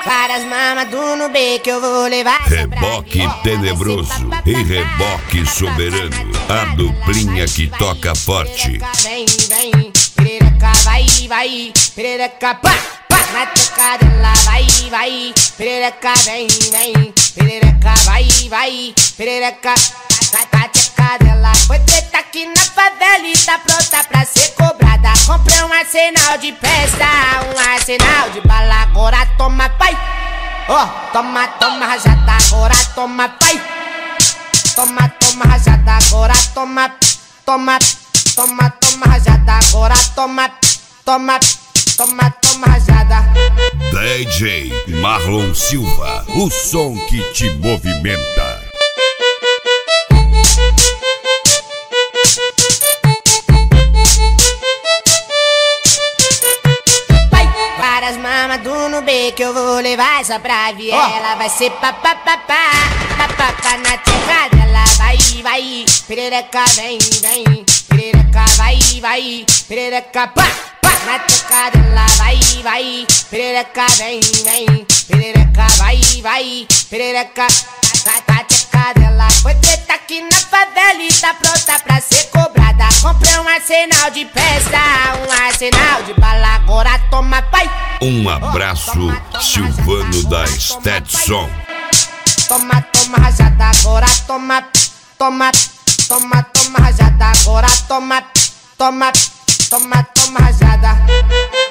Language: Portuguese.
Várias mamas do Nubê que eu vou levar. Reboque tenebroso e reboque soberano. A duplinha que toca forte. Vem, vem, perereca, vai, vai, perereca, pá, pá. Na toca dela, vai, vai, perereca, vem, vem, perereca, vai, vai, perereca. Na toca dela, foi treta aqui na favela e tá pronta pra ser cobrada. Comprei um arsenal de festa, um arsenal de bala, agora toma, pai. Ó, toma, toma, rajada, agora toma, pai. Toma, toma, rajada, agora toma, toma, toma, toma, rajada, agora toma, toma, toma, toma, rajada. DJ Marlon Silva, o som que te movimenta. Várias mamas do Nubê que eu vou levar essa pra viela. Vai ser papapá, papapá na terra dela. Vai, vai, perereca, vem, vem, perereca, vai, vai, perereca, pá, pá. Na terra dela, vai, vai, perereca, vem, vem, perereca, vai, vai, perereca. Na terra dela, foi treta aqui na favela e tá pronta pra ser cobrada. Comprei um arsenal de festa, um arsenal de bala, agora toma, pai. Um abraço, Silvano da Stetson. Toma, toma, rajada, agora toma, toma, toma, toma, rajada, agora toma, toma, toma, toma, rajada.